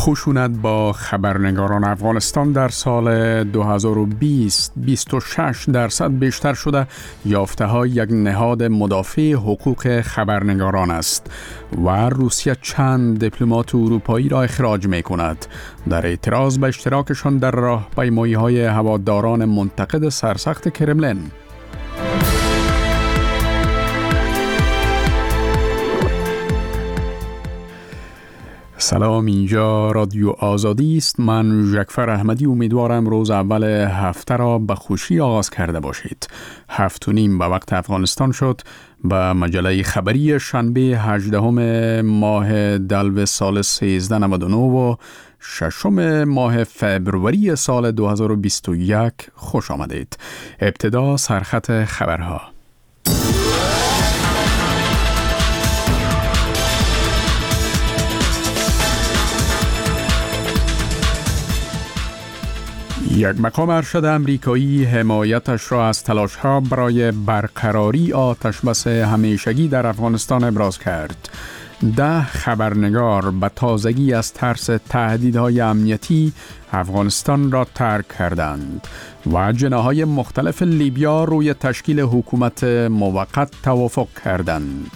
خشونت با خبرنگاران افغانستان در سال 2020 26% بیشتر شده. یافته‌ها یک نهاد مدافع حقوق خبرنگاران است و روسیه چند دیپلمات اروپایی را اخراج می‌کند در اعتراض به اشتراکشان در راهپیمایی‌های هواداران منتقد سرسخت کرملین. سلام، اینجا رادیو آزادی است. من ژکفر احمدی امیدوارم روز اول هفته را به خوشی آغاز کرده باشید. 7:30 به وقت افغانستان شد. به مجله خبری شنبه 18 ماه دلو سال 1399 و 6 ماه فبروری سال 2021 خوش آمدید. ابتدا سرخط خبرها. یک مقام ارشد امریکایی حمایتش را از تلاش‌ها برای برقراری آتش‌بس همیشگی در افغانستان ابراز کرد. 10 خبرنگار به تازگی از ترس تهدیدهای امنیتی افغانستان را ترک کردند و جناح‌های مختلف لیبیا روی تشکیل حکومت موقت توافق کردند.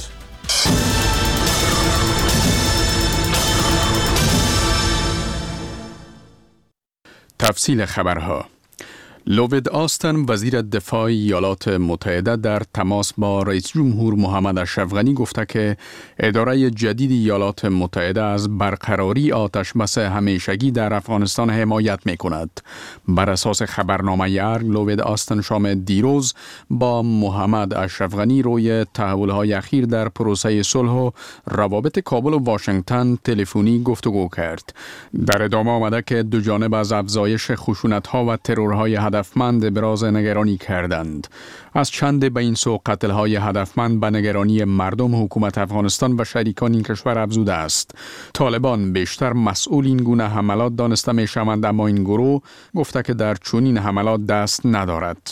تفصیل خبرها. لوید آستن وزیر دفاع ایالات متحده در تماس با رئیس جمهور محمد اشرف غنی گفته که اداره جدید ایالات متحده از برقراری آتش‌بس همیشگی در افغانستان حمایت می‌کند. بر اساس خبرنامه ارگ، لوید آستن شام دیروز با محمد اشرف غنی روی تحول‌های اخیر در پروسه صلح و روابط کابل و واشنگتن تلفنی گفتگو کرد. در ادامه آمده که دو جانب از افزایش خشونت‌ها و ترورهای هدفمند ابراز نگرانی کردند. از چند به این سو قتل‌های هدفمند به نگرانی مردم حکومت افغانستان و شریکان این کشور افزوده است. طالبان بیشتر مسئول این گونه حملات دانسته می‌شوند، اما این گروه گفته که در چنین حملات دست ندارد.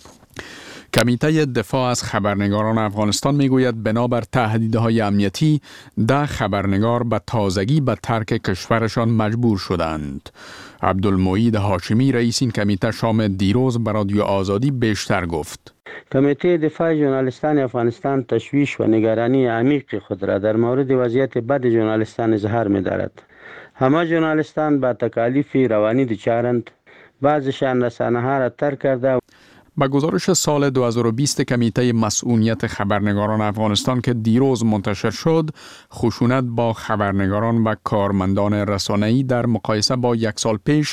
کمیته دفاع از خبرنگاران افغانستان میگوید بنابر تهدیدهای امنیتی 10 خبرنگار به تازگی به ترک کشورشان مجبور شدند. عبدالمعید هاشمی رئیس این کمیته شام دیروز به رادیو آزادی بیشتر گفت. کمیته دفاع ژورنالیستان افغانستان تشویش و نگرانی عمیق خود را در مورد وضعیت بد ژورنالیستان اظهار می‌دارد. همه ژورنالیستان با تکالیف روانی دچارند. بعضشان رسانه‌ها را ترک کرده. با گزارش سال 2020 کمیته مسئولیت خبرنگاران افغانستان که دیروز منتشر شد، خشونت با خبرنگاران و کارمندان رسانه‌ای در مقایسه با یک سال پیش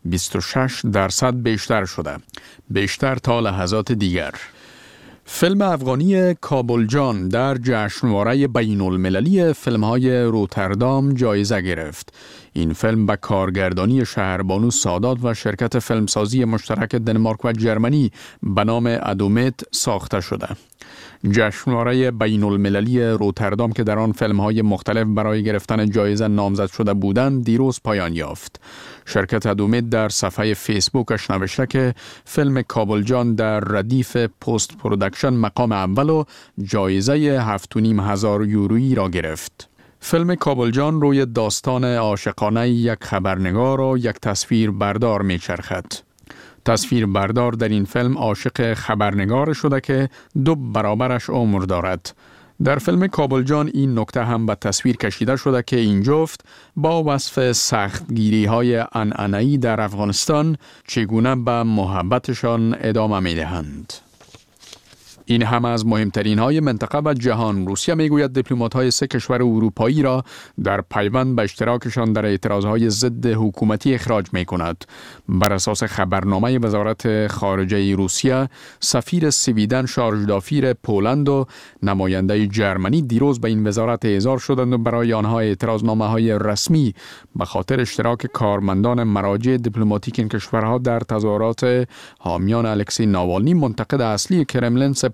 26% بیشتر شده. بیشتر تا لحظات دیگر. فیلم افغانی کابل جان در جشنواره بین المللی فیلم‌های روتردام جایزه گرفت. این فیلم به کارگردانی شهربانو سادات و شرکت فیلمسازی مشترک دنمارک و جرمنی به نام ادومت ساخته شده. جشنواره بین المللی روتردام که در آن فیلم‌های مختلف برای گرفتن جایزه نامزد شده بودند، دیروز پایان یافت. شرکت ادومت در صفحه فیسبوکش نوشته که فیلم کابل جان در ردیف پست پرودکشن مقام اول و جایزه 7,500 یورویی را گرفت. فیلم کابل جان روی داستان عاشقانه یک خبرنگار و یک تصویر بردار میچرخد. تصویر بردار در این فیلم عاشق خبرنگار شده که 2 برابرش عمر دارد. در فیلم کابل جان این نکته هم به تصویر کشیده شده که این جفت با وصف سختگیری‌های عنعنه‌ای در افغانستان چگونه به محبتشان ادامه می‌دهند. این هم از مهمترین های منطقه و جهان. روسیه میگوید دیپلمات‌های 3 کشور اروپایی را در پیوند به اشتراکشان در اعتراضهای ضد حکومتی اخراج می‌کند. بر اساس خبرنامه وزارت خارجه روسیه، سفیر سویدن، شارژدافیر پولند و نماینده جرمنی دیروز به این وزارت احضار شدند و برای آنها اعتراضنامه‌های رسمی به خاطر اشتراک کارمندان مراجع دیپلماتیک این کشورها در تظاهرات حامیان الکسی ناوالنی منتقد اصلی کرملین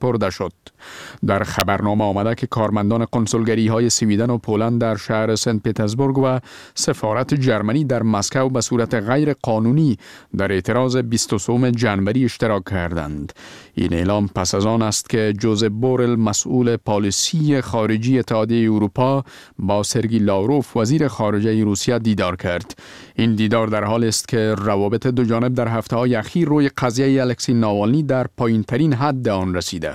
سپرده شد. در خبرنامه آمده که کارمندان کنسولگری‌های سویدن و پولند در شهر سنت پترزبورگ و سفارت جرمنی در مسکو به صورت غیر قانونی در اعتراض 23 جنوری اشتراک کردند. این اعلام پس از آن است که جوزپ بورل مسئول پالیسی خارجی اتحادیه اروپا با سرگی لاوروف وزیر خارجه روسیه دیدار کرد. این دیدار در حال است که روابط دو جانب در هفته‌های اخیر روی قضیه الکسی ناوالنی در پایین‌ترین حد آن رسیده.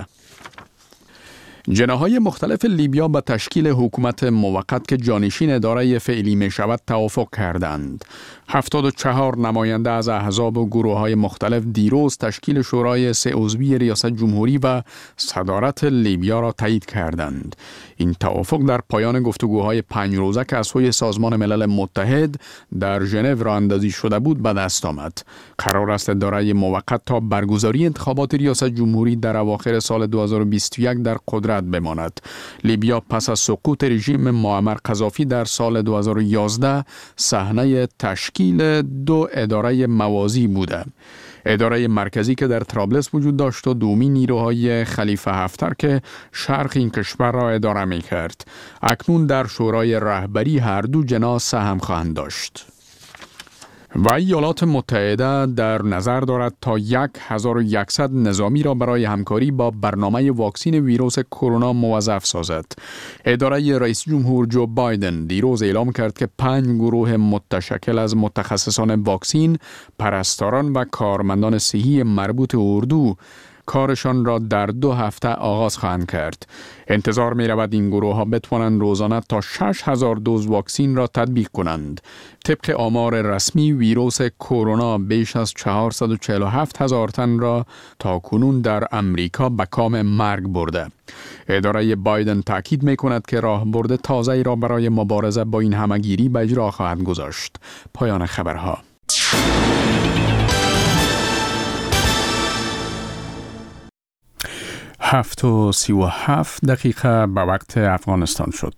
جناح‌های مختلف لیبیا به تشکیل حکومت موقت که جانشین اداره فعلی می شود توافق کردند. 74 نماینده از احزاب و گروه‌های مختلف دیروز تشکیل شورای 3 عضوی ریاست جمهوری و صدارت لیبیا را تایید کردند. این توافق در پایان گفتگوهای 5 روزه که از سوی سازمان ملل متحد در ژنو راه اندازی شده بود به دست آمد. قرار است اداره موقت تا برگزاری انتخابات ریاست جمهوری در اواخر سال 2021 در قدرت بماند. لیبیا پس از سقوط رژیم معمر قذافی در سال 2011 صحنه تشکیل 2 اداره موازی بوده. اداره مرکزی که در طرابلس وجود داشت و دومی نیروهای خلیفه حفتر که شرق این کشور را اداره می کرد. اکنون در شورای رهبری هر دو جناح سهم خواهند داشت. و ایالات متحده در نظر دارد تا 1100 نظامی را برای همکاری با برنامه واکسین ویروس کرونا موظف سازد. اداره رئیس جمهور جو بایدن دیروز اعلام کرد که 5 گروه متشکل از متخصصان واکسین، پرستاران و کارمندان صحی مربوط اردو کارشان را در 2 هفته آغاز خواهند کرد. انتظار می رود این گروه ها بتوانند روزانه تا 6000 دوز واکسین را تطبیق کنند. طبق آمار رسمی ویروس کرونا بیش از 447,000 تن را تا کنون در امریکا به کام مرگ برده. اداره بایدن تاکید می کند که راهبرد تازه‌ای را برای مبارزه با این همه‌گیری به اجرا خواهد گذاشت. پایان خبرها. 7:37 دقیقه به وقت افغانستان شد.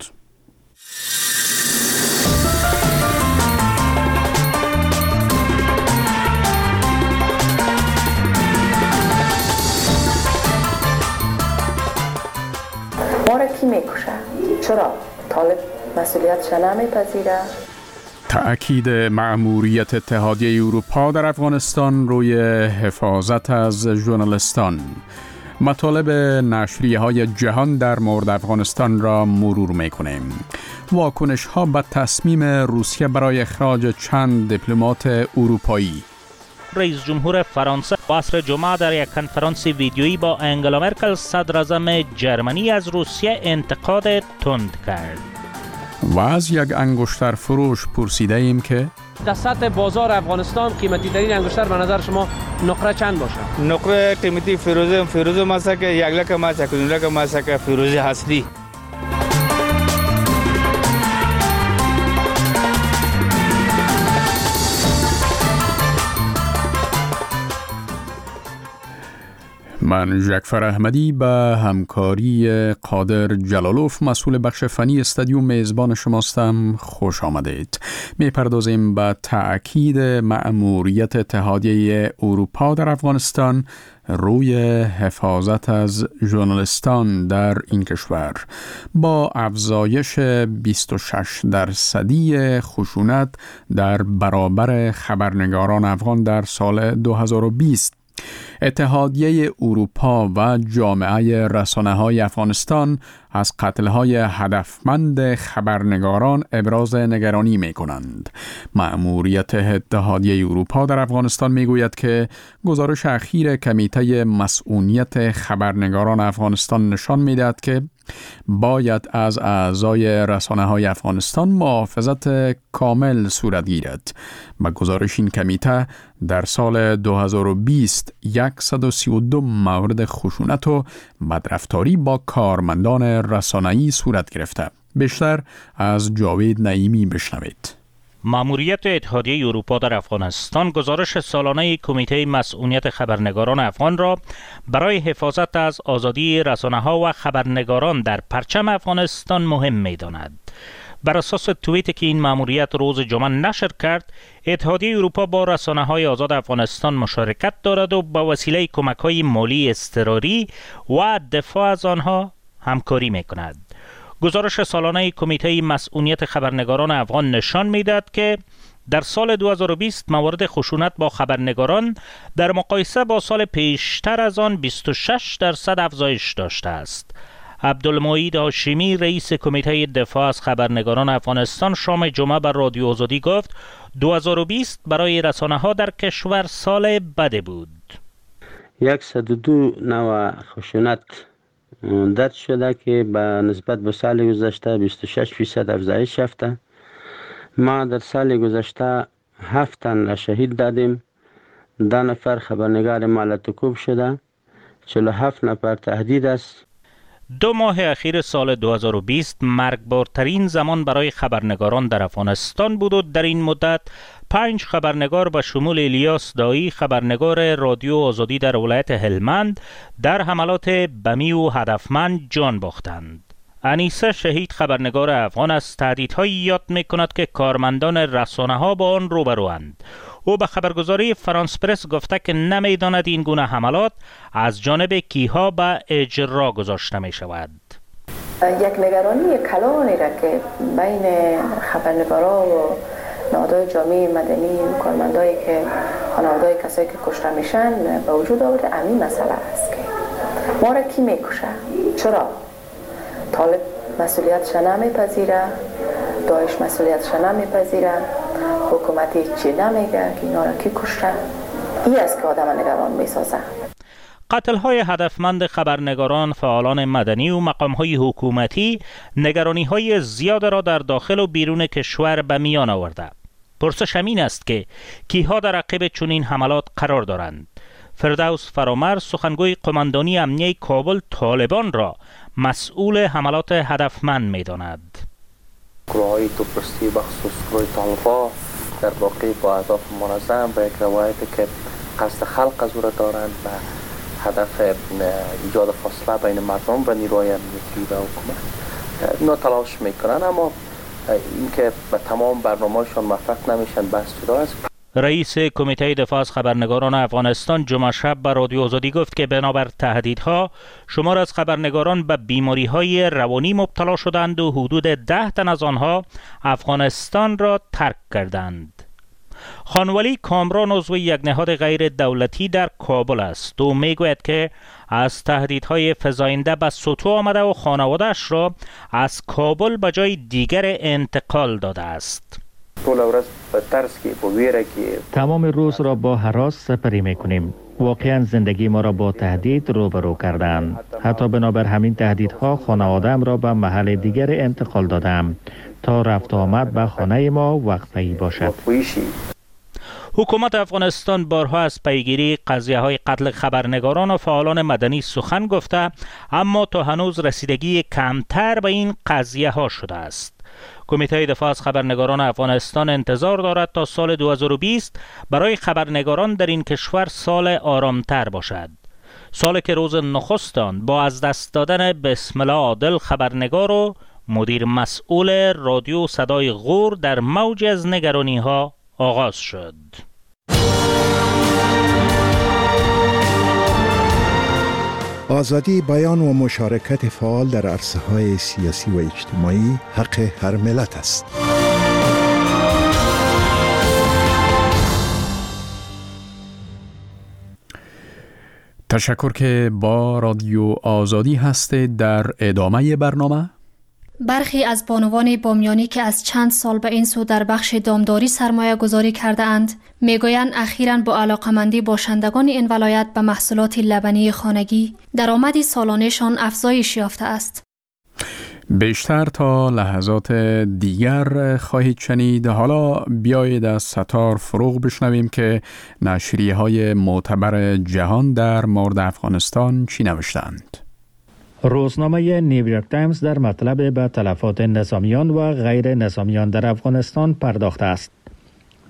ما را کی میکشه؟ چرا؟ طالب مسئولیتش نمیپذیره؟ تأکید مأموریت اتحادیه اروپا در افغانستان روی حفاظت از ژورنالیستان. مطالب نشریه‌های جهان در مورد افغانستان را مرور می‌کنیم. واکنش‌ها به تصمیم روسیه برای اخراج چند دیپلمات اروپایی. رئیس جمهور فرانسه عصر جمعه در یک کنفرانس ویدیویی با انگلا مرکل صدراعظم جرمنی از روسیه انتقاد تند کرد. و از یک انگشتر فروش پرسیده ایم که در سطح بازار افغانستان قیمتی ترین انگشتر به نظر شما نقره چند باشه؟ نقره قیمتی فیروز ماسک 1 لک ماسک 2 لک ماسک فیروز اصلی. من جعفر احمدی به همکاری قادر جلالوف مسئول بخش فنی استادیوم میزبان شماستم. خوش آمدید. میپردازیم به تأکید مأموریت اتحادیه اروپا در افغانستان روی حفاظت از ژورنالیستان در این کشور با افزایش 26% خشونت در برابر خبرنگاران افغان در سال 2020. اتحادیه اروپا و جامعه رسانه‌های افغانستان از قتل‌های هدفمند خبرنگاران ابراز نگرانی می‌کنند. مأموریت اتحادیه اروپا در افغانستان می‌گوید که گزارش اخیر کمیته مسئولیت خبرنگاران افغانستان نشان می‌دهد که باید از اعضای رسانه‌های افغانستان محافظت کامل صورت گیرد. با گزارش این کمیته در سال 2020 132 مورد خشونت و بدرفتاری با کارمندان رسانه‌ای صورت گرفته. بیشتر از جاوید نعیمی بشنوید. مأموریت اتحادیه اروپا در افغانستان گزارش سالانه کمیته مسئولیت خبرنگاران افغان را برای حفاظت از آزادی رسانه‌ها و خبرنگاران در پرچم افغانستان مهم می‌داند. بر اساس توییتی که این مأموریت روز جمعه نشر کرد، اتحادیه اروپا با رسانه‌های آزاد افغانستان مشارکت دارد و با وسیله کمک‌های مالی اضطراری و دفاع از آنها همکاری می‌کند. گزارش سالانه کمیته مسئولیت خبرنگاران افغان نشان می‌دهد که در سال 2020 موارد خشونت با خبرنگاران در مقایسه با سال پیشتر از آن 26% افزایش داشته است. عبدالمعید هاشمی رئیس کمیته دفاع از خبرنگاران افغانستان شام جمعه بر رادیو آزادی گفت 2020 برای رسانه‌ها در کشور سال بد بود. 102 نوع خشونت درج شده که به نسبت به سال گذشته 26% افزایش یافته. ما در سال گذشته 7 تن را شهید دادیم. 10 نفر خبرنگار مالتکوب شده. 47 نفر تهدید است. 2 ماه اخیر سال 2020 مرگبارترین زمان برای خبرنگاران در افغانستان بود و در این مدت 5 خبرنگار به شمول الیاس دایی خبرنگار رادیو آزادی در ولایت هلمند در حملات بمی و هدفمند جان باختند. انیسه شهید خبرنگار افغان از تهدیدهایی یاد می‌کند که کارمندان رسانه‌ها با آن روبروند. او به خبرگزاری فرانس پرس گفته که نمی‌داند این گونه حملات از جانب کیها به اجرا گذاشته می‌شود. یک نگرانی کلانی را که بین خبرنگاران و نهادهای جامعه مدنی و کارمندایی که خانواده‌های کسایی که کشته میشن به وجود آورده همین مسئله است که ما را کی میکشه؟ چرا؟ طالب مسئولیتش نمیپذیره، داعش مسئولیتش نمیپذیره، حکومتی چی نمیگه که اینا را کی کشته؟ این است که آدم نگران میسازه. قتل‌های هدفمند خبرنگاران، فعالان مدنی و مقام‌های حکومتی نگرانی‌های زیاد را در داخل و بیرون کشور به میان آورده. پرسش همین است که کیها در عقب چنین حملات قرار دارند؟ فردوس فرامرد سخنگوی قماندانی امنیه کابل طالبان را مسئول حملات هدفمند می‌داند. گروه‌های توپرستی بخصوص گروه طالبان در واقع با اهداف منظم و یک روایتی که قصد خلق از او را دارند و هدف ایجاد فاصله بین مردم و نیروهای امنیتی و حکومت اینا تلاش میکنن، اما اینکه به تمام برنامه‌شان موفق نمیشن بحث جدا است. رئیس کمیته دفاع از خبرنگاران افغانستان جمعه شب به رادیو آزادی گفت که بنابر تهدیدها شمار از خبرنگاران به بیماری‌های روانی مبتلا شدند و حدود 10 تن از آنها افغانستان را ترک کردند. خانولی کامران عضو یک نهاد غیر دولتی در کابل است و میگوید که از تهدیدهای فزاینده به سطوح آمده و خانواده‌اش را از کابل به جای دیگر انتقال داده است. تمام روز را با هراس سپری میکنیم. واقعا زندگی ما را با تهدید روبرو کردند. حتی بنابر همین تهدیدها خانواده‌ام را به محل دیگر انتقال دادم تا رفت آمد به خانه ما وقفه‌ای باشد. حکومت افغانستان بارها از پیگیری قضیه‌های قتل خبرنگاران و فعالان مدنی سخن گفته، اما تا هنوز رسیدگی کمتر به این قضیه‌ها شده است. کمیته دفاع از خبرنگاران افغانستان انتظار دارد تا سال 2020 برای خبرنگاران در این کشور سال آرامتر باشد. سالی که روز نخست آن با از دست دادن بسم الله عادل خبرنگار و مدیر مسئول رادیو صدای غور در موج از نگرانی‌ها آغاز شد. آزادی بیان و مشارکت فعال در عرصه‌های سیاسی و اجتماعی حق هر ملت است. تشکر که با رادیو آزادی هستید. در ادامه برنامه برخی از بانوان بامیانی که از چند سال به این سو در بخش دامداری سرمایه گذاری کرده اند میگویند اخیراً با علاقمندی باشندگان این ولایت به محصولات لبنی خانگی درآمد سالانه‌شان افزایش یافته است. بیشتر تا لحظات دیگر خواهید شنید. حالا بیایید از ستار فروغ بشنویم که نشریه‌های معتبر جهان در مورد افغانستان چی نوشتند. روزنامه نیویورک تایمز در مطلب به تلفات نظامیان و غیر نظامیان در افغانستان پرداخته است.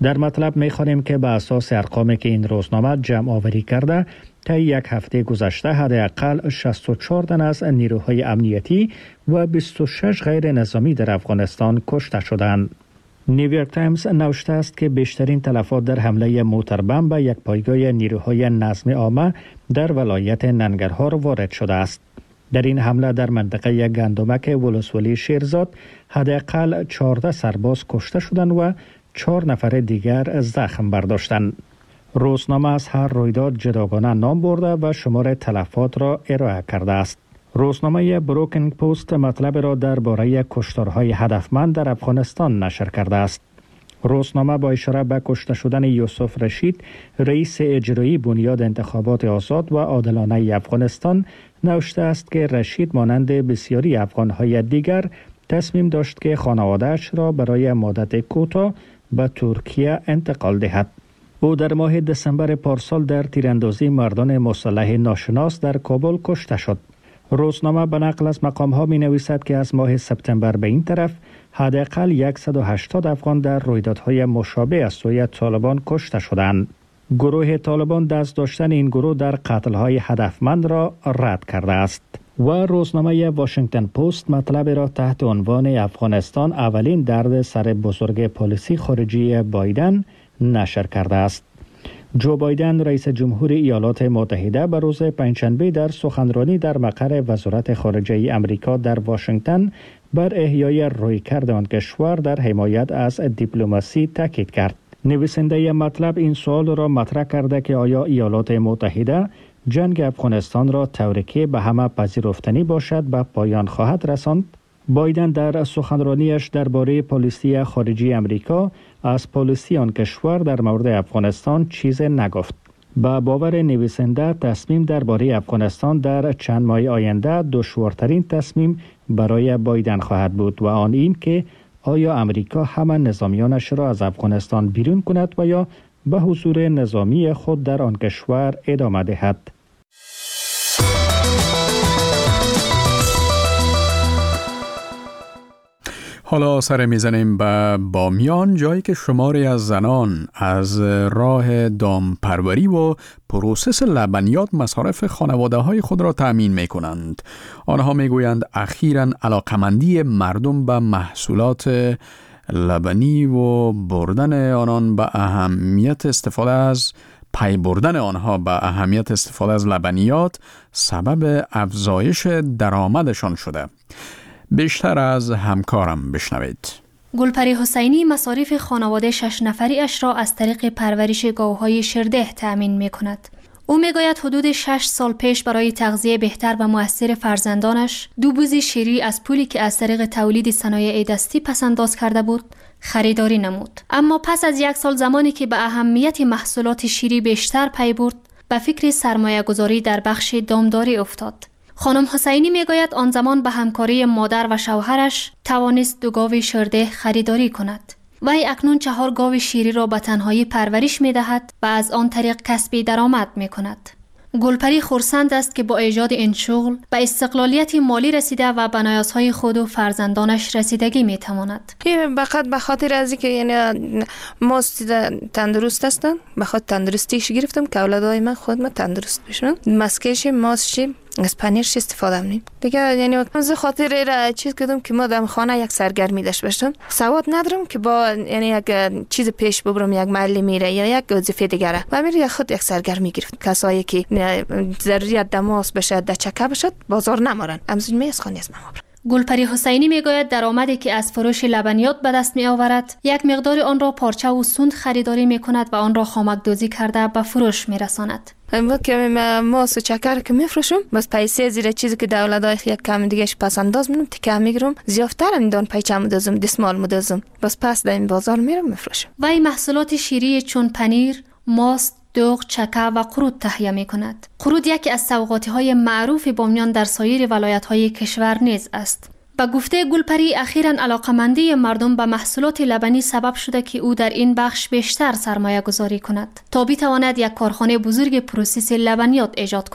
در مطلب می‌خوانیم که به اساس ارقامی که این روزنامه جمع آوری کرده، تا یک هفته گذشته حداقل 64 تن از نیروهای امنیتی و 26 غیر نظامی در افغانستان کشته شدند. نیویورک تایمز نوشته است که بیشترین تلفات در حمله موتربم به یک پایگاه نیروهای نظم عامه در ولایت ننگرهار وارد شده است. در این حمله در منطقه گندمک ولسوالی شیرزاد حداقل 14 سرباز کشته شدند و 4 نفر دیگر زخم برداشتند. روزنامه از هر رویداد جداگانه نام برده و شمار تلفات را ارائه کرده است. روزنامه بروکن پست مطلب را درباره کشتارهای هدفمند در افغانستان نشر کرده است. روزنامه با اشاره به کشته شدن یوسف رشید، رئیس اجرایی بنیاد انتخابات آزاد و عادلانه افغانستان، نوشته است که رشید مانند بسیاری افغانهای دیگر تصمیم داشت که خانواده‌اش را برای مدت کوتاه به ترکیه انتقال دهد. او در ماه دسامبر پارسال در تیراندازی مردان مسلح ناشناس در کابل کشته شد. روزنامه به نقل از مقام‌ها می‌نویسد که از ماه سپتامبر به این طرف حداقل 180 افغان در رویدادهای مشابه از سوی طالبان کشته شدند. گروه طالبان دست داشتن این گروه در قتل‌های هدفمند را رد کرده است. و روزنامه واشنگتن پست مطلب را تحت عنوان افغانستان اولین درد سر بزرگ پالیسی خارجی بایدن نشر کرده است. جو بایدن رئیس جمهور ایالات متحده به روز پنجشنبه در سخنرانی در مقر وزارت خارجه آمریکا در واشنگتن بر احیای رویکرد آن کشور در حمایت از دیپلماسی تاکید کرد. نویسنده مطلب این سوال را مطرح کرده که آیا ایالات متحده جنگ افغانستان را طوری که به همه پذیرفتنی باشد به پایان خواهد رساند؟ بایدن در سخنرانیش درباره پالیسی خارجی آمریکا از پالیسی آن کشور در مورد افغانستان چیز نگفت. با باور نویسنده تصمیم درباره افغانستان در چند ماه آینده دشوارترین تصمیم برای بایدن خواهد بود و آن این که آیا امریکا همه نظامیانش را از افغانستان بیرون کند و یا به حضور نظامی خود در آن کشور ادامه دهد. حالا سر میزنیم به بامیان، جایی که شماری از زنان از راه دامپروری و پروسس لبنیات مصارف خانواده های خود را تأمین می کنند. آنها می گویند اخیراً علاقمندی مردم به محصولات لبنی و بردن آنان به اهمیت استفاده از پی بردن آنها به اهمیت استفاده از لبنیات سبب افزایش درآمدشان شده. بیشتر از همکارم بشنوید. گلپری حسینی مصارف خانواده 6 نفری اش را از طریق پرورش گاوهای شرده تأمین می کند. او می گوید حدود 6 سال پیش برای تغذیه بهتر و مؤثر فرزندانش 2 بوز شیری از پولی که از طریق تولید صنایع دستی پسنداز کرده بود خریداری نمود. اما پس از 1 سال زمانی که به اهمیت محصولات شیری بیشتر پی برد، به فکر سرمایه گذاری در بخش دامداری افتاد. خانم حسینی میگوید آن زمان به همکاری مادر و شوهرش توانست 2 گاو شرده خریداری کند. وی اکنون 4 گاو شیری را به تنهایی پرورش می‌دهد و از آن طریق کسب درآمد می‌کند. گلپری خرسند است که با ایجاد این شغل به استقلالیت مالی رسیده و به نیازهای خود و فرزندانش رسیدگی می‌تواند. فقط به خاطر از اینکه یعنی ما تندرست هستم، به خاطر تندرستیش گرفتم که اولادای من خودم تندرست بشن. مسکش ماست از پنیرش استفاده می‌کنم. دیگه یعنی از خاطر را چیز کردم که ما در خانه یک سرگرمی داشته باشم. سواد ندارم که با یعنی یک چیز پیش ببرم، یک محل میره یا یک وظیفه دیگه و میره خود یک سرگرمی گرفت. کسایی که ضروریات دماس بشه، دچکه بشه، بازار نمارن. امروز می از خانه از ما. گلپری حسینی میگوید درآمدی که از فروش لبنیات به دست می آورد، یک مقدار آن را پارچه و سوند خریداری می کند و آن را خامک دوزی کرده به فروش می رساند. وقتی که ماست و چکر که میفروشم، بس پیسه زیر چیزی که دولتای یک کم دیگهش پس انداز می‌کنم، تکه میگیرم، زیافتر میدون پیچه مدازم، دستمال مدازم، بس پس در این بازار میرم میفروشم. و این محصولات شیری چون پنیر، ماست، دوغ، چکه و قرود تهیه می کند. قرود یکی از سوغاتی‌های معروف بامیان در سایر ولایت‌های کشور نیز است. با گفته گلپری اخیراً علاقمندی مردم به محصولات لبنی سبب شده که او در این بخش بیشتر سرمایه گذاری کند تا بتواند یک کارخانه بزرگ پروسس لبنیات ایجاد کند.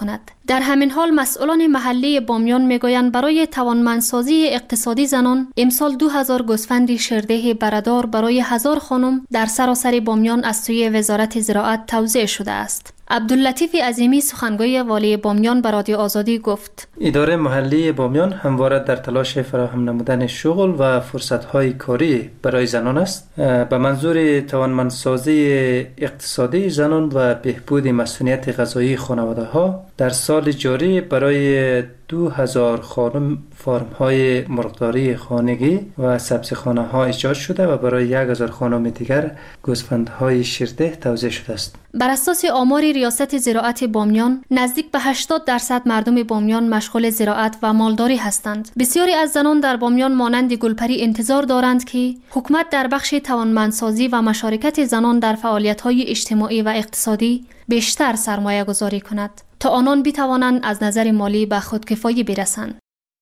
در همین حال مسئولان محلی بامیان میگویند برای توانمندسازی اقتصادی زنان امسال 2000 گوسفند شیرده برادر برای 1000 خانم در سراسر بامیان از سوی وزارت زراعت توزیع شده است. عبداللطیف عظیمی سخنگوی والی بامیان به رادیو آزادی گفت اداره محلی بامیان همواره در تلاش فراهم نمودن شغل و فرصت‌های کاری برای زنان است به منظور توانمندسازی اقتصادی زنان و بهبود مسئولیت غذایی خانواده‌ها. در سال جاری برای 2000 خانم فارم‌های مرغداری خانگی و سبزیخانه‌ها ایجاد شده و برای 1000 خانم دیگر گوسفندهای شیرده توزیع شده است. بر اساس آمار ریاست زراعت بامیان نزدیک به 80% مردم بامیان مشغول زراعت و مالداری هستند. بسیاری از زنان در بامیان مانند گلپری انتظار دارند که حکومت در بخش توانمندسازی و مشارکت زنان در فعالیت‌های اجتماعی و اقتصادی بیشتر سرمایه گذاری کند تا آنان بتوانند از نظر مالی به خودکفایی برسند.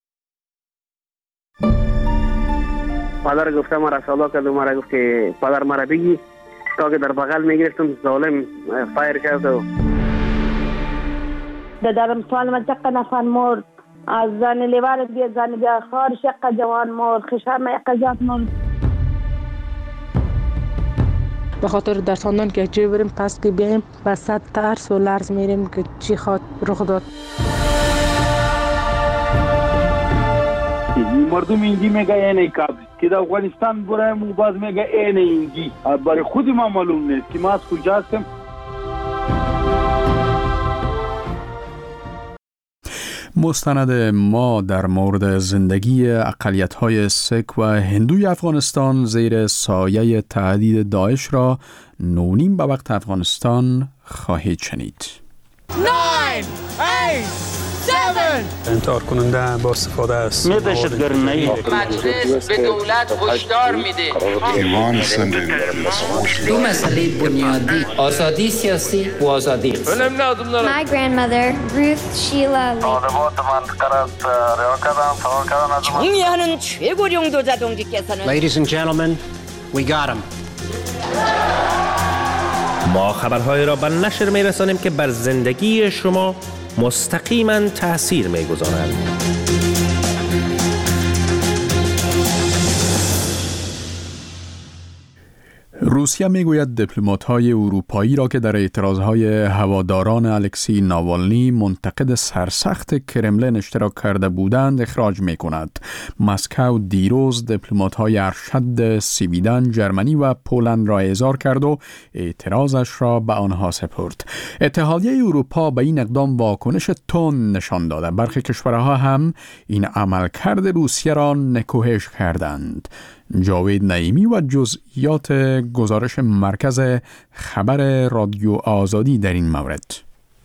پدر گفته مرا سالا کرد و مرا گفت که پدر مرا بگی تا که در بغل میگرفتم ظالم فایر کرد و دادرم سوال منطقه نفن مرد از زن لیوار بیا زن بیا خار شق جوان مرد خشم اقضات مرد به خاطر درساندن که چی بریم پس که بیایم وسط ترس و لرز میریم که چی خواد رخ داد. مردم اینجی میگه اینه کابل که در افغانستان برایم و باز میگه اینه اینجی برای خود ما معلوم نیست که ما از کجا هستیم. مستند ما در مورد زندگی اقلیت‌های سیک و هندوی افغانستان زیر سایه تهدید داعش را 9:30 به وقت افغانستان خواهید شنید. 9 8 7 انتحار کننده با استفاده از مجلس به دولت هشدار میده دو مسئله بنیادی آزادی سیاسی و آزادی My grandmother Ruth Sheila 정리하는 최고령 도자동지께서는 Ladies and gentlemen, we got him. ما خبرهای را به نشر میرسانیم که بر زندگی شما مستقیما تأثیر میگذارند. روسیه میگوید دیپلمات‌های اروپایی را که در اعتراضهای هواداران الکسی ناوالنی منتقد سرسخت کرملین اشتراک کرده بودند اخراج میکند. مسکو دیروز دیپلمات‌های ارشد سویدن، جرمنی و پولند را احضار کرد و اعتراضش را به آنها سپرد. اتحادیه اروپا به این اقدام واکنش تند نشان داده. برخی کشورها هم این عملکرد روسیه را نکوهش کردند. جاوید نعیمی و جزئیات گزارش مرکز خبر رادیو آزادی در این مورد.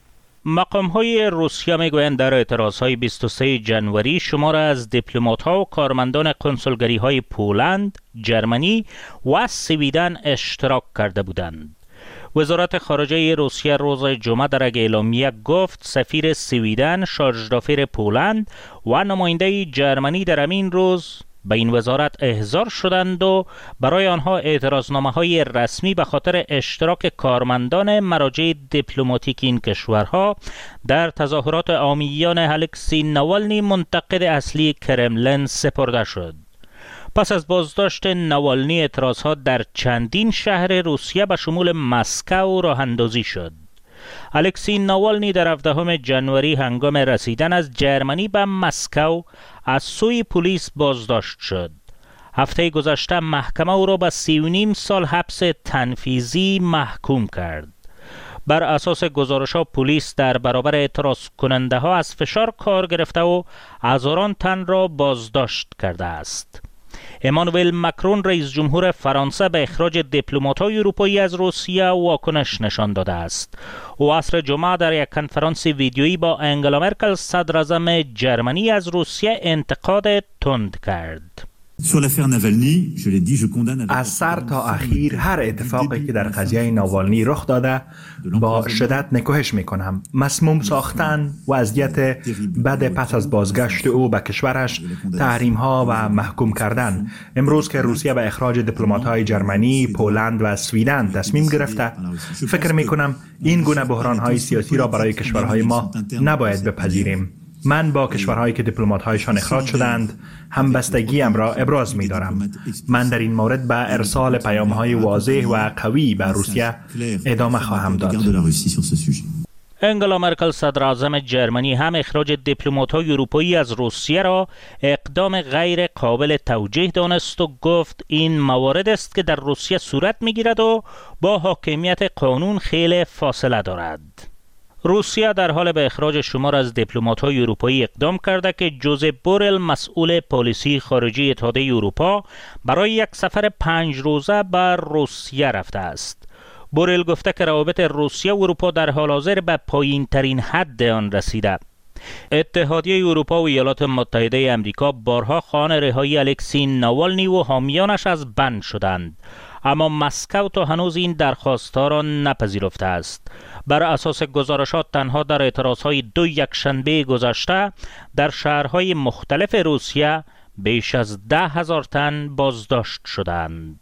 مقام‌های روسیه میگویند در اعتراضهای 23 جنوری شمار از دیپلمات‌ها و کارمندان کنسولگری‌های پولند، جرمنی و سویدن اشتراک کرده بودند. وزارت خارجه روسیه روز جمعه در یک اعلامیه گفت سفیر سویدن، شارژدافیر پولند و نماینده جرمنی در همین روز به این وزارت احضار شدند و برای آنها اعتراضنامه‌های رسمی به خاطر اشتراک کارمندان مراجع دیپلماتیک این کشورها در تظاهرات عامیان الکسی ناوالنی منتقد اصلی کرملین سپرده شد. پس از بازداشت ناوالنی اعتراضها در چندین شهر روسیه به شمول مسکو راه اندازی شد. الکسی ناوالنی در 17 جنوری هنگام رسیدن از جرمنی به مسکو از سوی پلیس بازداشت شد. هفته گذشته محکمه او را به 3.5 سال حبس تنفیذی محکوم کرد. بر اساس گزارش‌ها پلیس در برابر اعتراض کننده ها از فشار کار گرفته و هزاران تن را بازداشت کرده است. امانوئل مکرون رئیس جمهور فرانسه به اخراج دیپلمات‌های اروپایی از روسیه واکنش نشان داده است. او عصر جمعه در یک کنفرانس ویدیویی با انگلا مرکل صدراعظم جرمنی از روسیه انتقاد تند کرد. از سر تا اخیر هر اتفاقی که در قضیه ناوالنی رخ داده با شدت نکوهش میکنم. مسموم ساختن، وضعیت بد پس از بازگشت او به کشورش، تحریم ها و محکوم کردن. امروز که روسیه به اخراج دیپلمات های جرمنی، پولند و سویدن تصمیم گرفته، فکر میکنم این گونه بحران های سیاسی را برای کشورهای ما نباید بپذیریم. من با کشورهایی که دیپلمات‌هایشان اخراج شدند همبستگیم را ابراز می‌دارم. من در این مورد به ارسال پیام‌های واضح و قوی به روسیه ادامه خواهم داد. انگلا مرکل صدر اعظم جرمنی هم اخراج دیپلمات‌های اروپایی از روسیه را اقدام غیر قابل توجیه دانست و گفت این موارد است که در روسیه صورت می‌گیرد و با حاکمیت قانون خیلی فاصله دارد. روسیه در حال به اخراج شمار از دیپلمات‌های اروپایی اقدام کرده که جوزپ بورل مسئول پالیسی خارجی اتحادیه اروپا برای یک سفر 5 روزه به روسیه رفته است. بورل گفته که روابط روسیه و اروپا در حال حاضر به پایین‌ترین حد آن رسیده. اتحادیه اروپا و ایالات متحده آمریکا بارها خواهان رهایی الکسی ناوالنی و حامیانش از بند شدند، اما مسکو تا هنوز این درخواست‌ها را نپذیرفته است. بر اساس گزارشات تنها در اعتراضهای 2 یکشنبه گذشته در شهرهای مختلف روسیه بیش از 10,000 تن بازداشت شدند.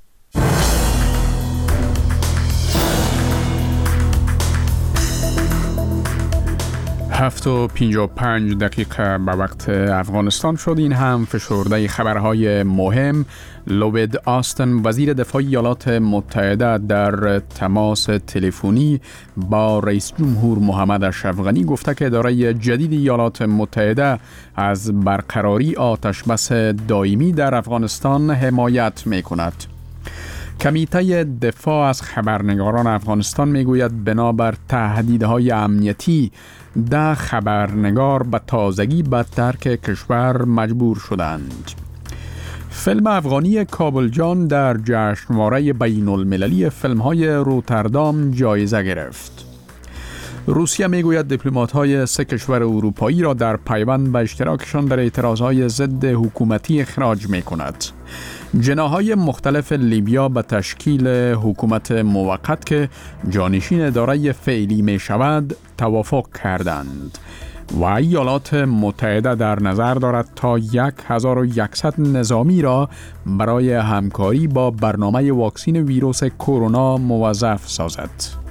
7:55 به وقت افغانستان شد. این هم فشرده خبرهای مهم. لوید آستن وزیر دفاع ایالات متحده در تماس تلفنی با رئیس جمهور محمد اشرف غنی گفته که اداره جدید ایالات متحده از برقراری آتشبس دائمی در افغانستان حمایت می‌کند. کمیته دفاع از خبرنگاران افغانستان میگوید بنابر تهدیدهای امنیتی 10 خبرنگار به تازگی به ترک کشور مجبور شدند. فیلم افغانی کابل جان در جشنواره بین المللی فیلم‌های روتردام جایزه گرفت. روسیه میگوید دیپلمات‌های 3 کشور اروپایی را در پیوند به اشتراکشان در اعتراضهای ضد حکومتی اخراج می‌کند. جناح‌های مختلف لیبیا به تشکیل حکومت موقت که جانشین اداره فعلی می شود توافق کردند و ایالات متحده در نظر دارد تا 1100 نظامی را برای همکاری با برنامه واکسین ویروس کرونا موظف سازد.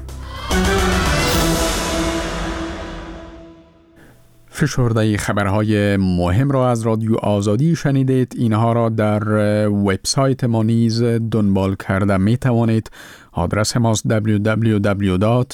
فشرده خبرهای مهم را از رادیو آزادی شنیدید. اینها را در وبسایت ما نیز دنبال کرده می توانید. آدرس ماست www.azadi.org.